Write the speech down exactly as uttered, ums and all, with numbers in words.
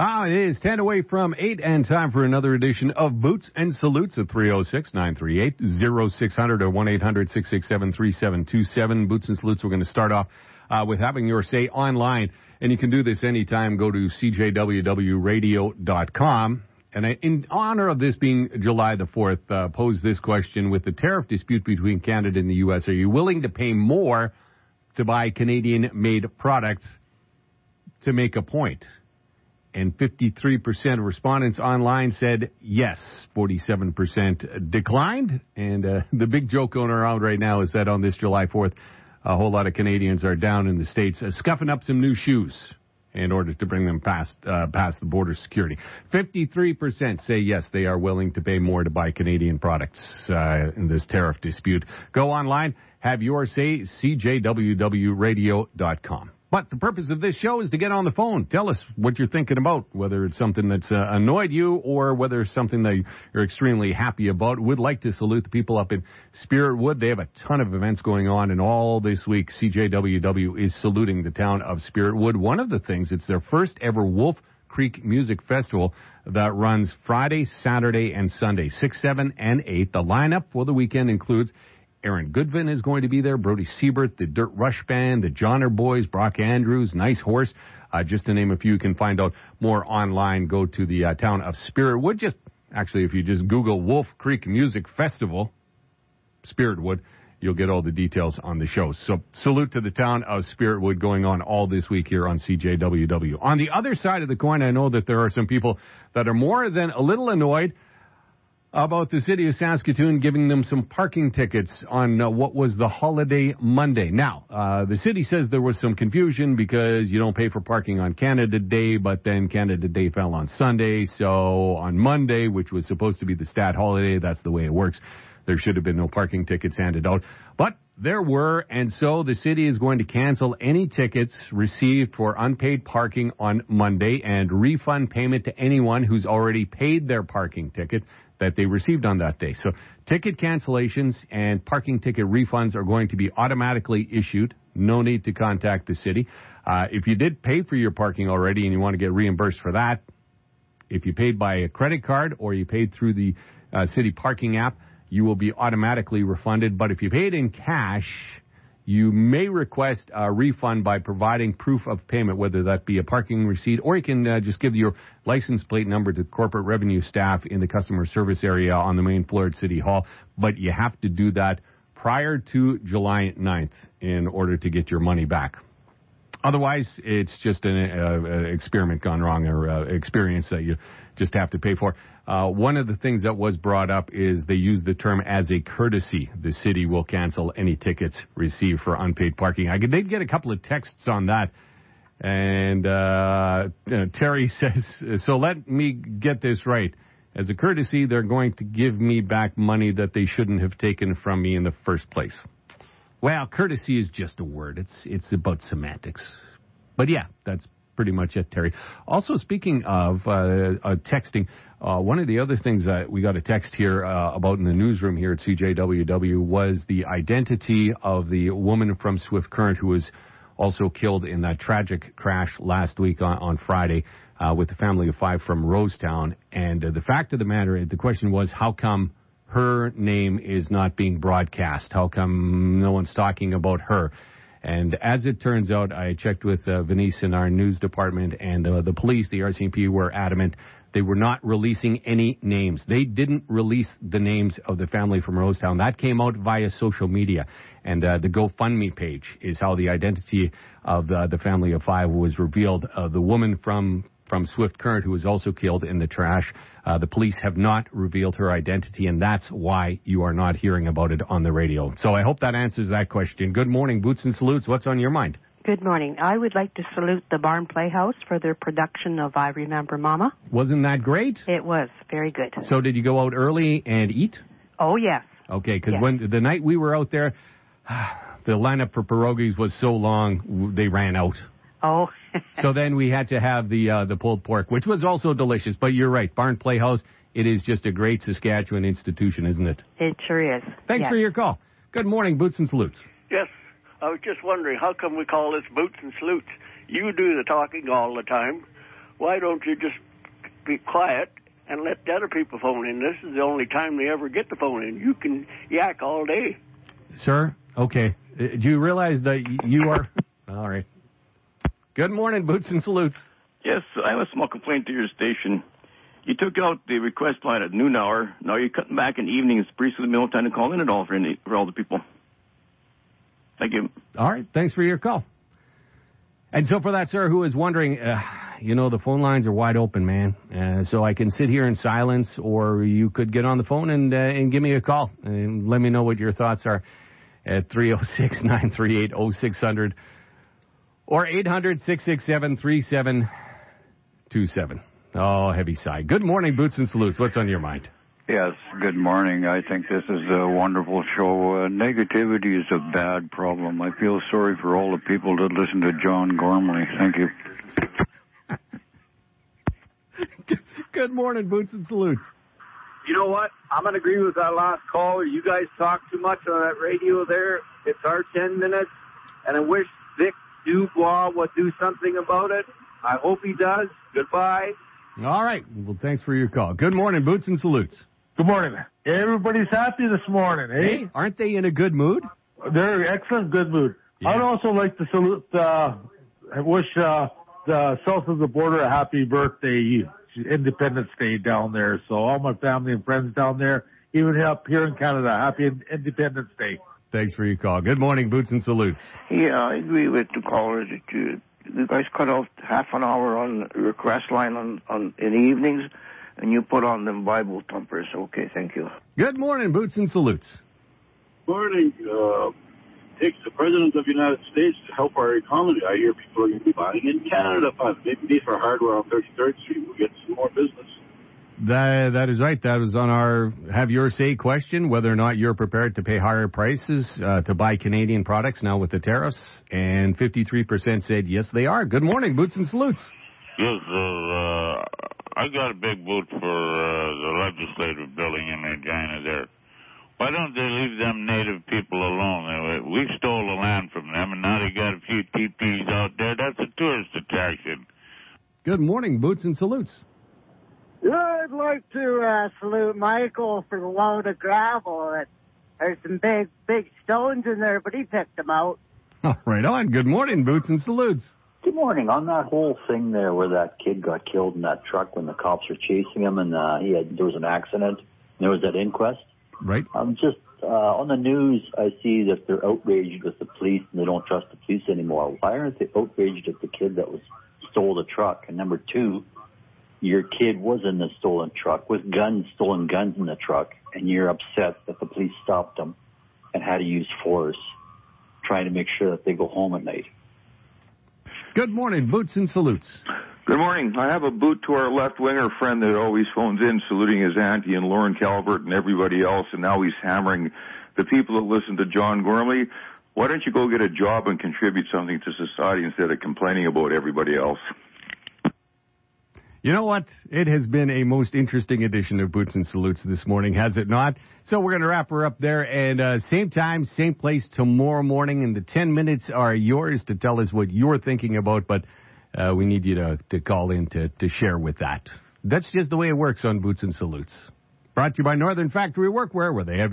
Ah, it is ten away from eight and time for another edition of Boots and Salutes at three oh six, nine three eight, oh six hundred or one eight hundred, six six seven, three seven two seven. Boots and Salutes, we're going to start off uh, with having your say online. And you can do this anytime. Go to c j w w radio dot com. And I, in honor of this being July the fourth, uh, pose this question. With the tariff dispute between Canada and the U S, are you willing to pay more to buy Canadian-made products to make a point? And fifty-three percent of respondents online said yes. forty-seven percent declined. And uh, the big joke going around right now is that on this July fourth, a whole lot of Canadians are down in the States uh, scuffing up some new shoes in order to bring them past uh, past the border security. fifty-three percent say yes, they are willing to pay more to buy Canadian products uh, in this tariff dispute. Go online, have your say, c j w w radio dot com. But the purpose of this show is to get on the phone. Tell us what you're thinking about, whether it's something that's uh, annoyed you or whether it's something that you're extremely happy about. Would like to salute the people up in Spiritwood. They have a ton of events going on, and all this week, C J W W is saluting the town of Spiritwood. One of the things, it's their first ever Wolf Creek Music Festival that runs Friday, Saturday, and Sunday, six, seven, and eight. The lineup for the weekend includes Aaron Goodvin is going to be there, Brody Siebert, the Dirt Rush Band, the Johnner Boys, Brock Andrews, Nice Horse, uh, just to name a few. You can find out more online. Go to the uh, town of Spiritwood. Just actually, if you just Google Wolf Creek Music Festival, Spiritwood, you'll get all the details on the show. So salute to the town of Spiritwood going on all this week here on C J W W. On the other side of the coin, I know that there are some people that are more than a little annoyed about the city of Saskatoon giving them some parking tickets on uh, what was the holiday Monday. Now, uh, the city says there was some confusion because you don't pay for parking on Canada Day, but then Canada Day fell on Sunday. So on Monday, which was supposed to be the stat holiday, that's the way it works. There should have been no parking tickets handed out. But there were, and so the city is going to cancel any tickets received for unpaid parking on Monday and refund payment to anyone who's already paid their parking ticket that they received on that day. So ticket cancellations and parking ticket refunds are going to be automatically issued. No need to contact the city. Uh, if you did pay for your parking already and you want to get reimbursed for that, if you paid by a credit card or you paid through the uh, city parking app, you will be automatically refunded. But if you paid in cash, you may request a refund by providing proof of payment, whether that be a parking receipt, or you can uh, just give your license plate number to corporate revenue staff in the customer service area on the main floor at City Hall. But you have to do that prior to July ninth in order to get your money back. Otherwise, it's just an uh, experiment gone wrong or uh, experience that you just have to pay for. Uh, one of the things that was brought up is they use the term as a courtesy. The city will cancel any tickets received for unpaid parking. I did get a couple of texts on that. And uh, uh, Terry says, so let me get this right. As a courtesy, they're going to give me back money that they shouldn't have taken from me in the first place. Well, courtesy is just a word. It's it's about semantics. But yeah, that's pretty much it, Terry. Also, speaking of uh, uh, texting, uh, one of the other things that we got a text here uh, about in the newsroom here at C J W W was the identity of the woman from Swift Current who was also killed in that tragic crash last week on, on Friday uh, with the family of five from Rosetown. And uh, the fact of the matter, the question was, how come her name is not being broadcast? How come no one's talking about her? And as it turns out, I checked with uh, Venice in our news department, and uh, the police, the R C M P, were adamant they were not releasing any names. They didn't release the names of the family from Rosetown. That came out via social media. And uh, the GoFundMe page is how the identity of the, the family of five was revealed. Uh, the woman from from Swift Current, who was also killed in the trash. Uh, the police have not revealed her identity, and that's why you are not hearing about it on the radio. So I hope that answers that question. Good morning, Boots and Salutes. What's on your mind? Good morning. I would like to salute the Barn Playhouse for their production of I Remember Mama. Wasn't that great? It was. Very good. So did you go out early and eat? Oh, yes. Okay, because yes. when the night we were out there, the lineup for pierogies was so long, they ran out. Oh. So then we had to have the uh, the pulled pork, which was also delicious. But you're right, Barn Playhouse, it is just a great Saskatchewan institution, isn't it? It sure is. Thanks yes. for your call. Good morning, Boots and Salutes. Yes, I was just wondering, how come we call this Boots and Salutes? You do the talking all the time. why don't you just be quiet and let the other people phone in? This is the only time they ever get the phone in. You can yak all day. Sir, okay. Uh, do you realize that y- you are... All right. Good morning, Boots and Salutes. Yes, I have a small complaint to your station. You took out the request line at noon hour. Now you're cutting back in evenings, briefly the middle time to call in at all for, any, for all the people. Thank you. All right. Thanks for your call. And so for that, sir, who is wondering, uh, you know, the phone lines are wide open, man. Uh, so I can sit here in silence, or you could get on the phone and uh, and give me a call and let me know what your thoughts are at three oh six, nine three eight, oh six hundred or eight hundred, six six seven, three seven two seven. Oh, heavy sigh. Good morning, Boots and Salutes. What's on your mind? Yes, good morning. I think this is a wonderful show. Uh, negativity is a bad problem. I feel sorry for all the people that listen to John Gormley. Thank you. Good morning, Boots and Salutes. You know what? I'm going to agree with that last caller. You guys talk too much on that radio there. It's our ten minutes, and I wish Vic Dubois would do something about it. I hope he does. Goodbye. All right. Well, thanks for your call. Good morning, Boots and Salutes. Good morning. Everybody's happy this morning, eh? Hey, aren't they in a good mood? They're in excellent good mood. Yeah. I'd also like to salute, uh, wish uh, the south of the border a happy birthday, Independence Day down there. So all my family and friends down there, even up here in Canada, happy Independence Day. Thanks for your call. Good morning, Boots and Salutes. Yeah, I agree with the caller that you, you guys cut off half an hour on the request line on, on in the evenings, and you put on them Bible thumpers. Okay, thank you. Good morning, Boots and Salutes. Morning. Uh, takes the President of the United States to help our economy. I hear people are going to be buying in Canada funds. Maybe for hardware on thirty-third Street. We'll get some more business. That, that is right. That was on our Have Your Say question, whether or not you're prepared to pay higher prices uh, to buy Canadian products now with the tariffs. And fifty-three percent said yes, they are. Good morning, Boots and Salutes. Yes, sir. Uh, I got a big boot for uh, the legislative building in Regina there. Why don't they leave them native people alone? We stole the land from them, and now they got a few teepees out there. That's a tourist attraction. Good morning, Boots and Salutes. I'd like to uh, salute Michael for the load of gravel. There's some big, big stones in there, but he picked them out. Oh, right on. Good morning, Boots and Salutes. Good morning. On that whole thing there where that kid got killed in that truck when the cops were chasing him and uh, he had there was an accident, and there was that inquest. Right. Um, just uh, on the news, I see that they're outraged with the police and they don't trust the police anymore. Why aren't they outraged at the kid that was stole the truck? And number two, your kid was in the stolen truck with guns, stolen guns in the truck, and you're upset that the police stopped them and had to use force, trying to make sure that they go home at night. Good morning, Boots and Salutes. Good morning. I have a boot to our left-winger friend that always phones in, saluting his auntie and Lauren Calvert and everybody else, and now he's hammering the people that listen to John Gormley. Why don't you go get a job and contribute something to society instead of complaining about everybody else? You know what? It has been a most interesting edition of Boots and Salutes this morning, has it not? So we're going to wrap her up there, and uh, same time, same place tomorrow morning, and the ten minutes are yours to tell us what you're thinking about, but uh, we need you to, to call in to, to share with that. That's just the way it works on Boots and Salutes. Brought to you by Northern Factory Workwear, where they have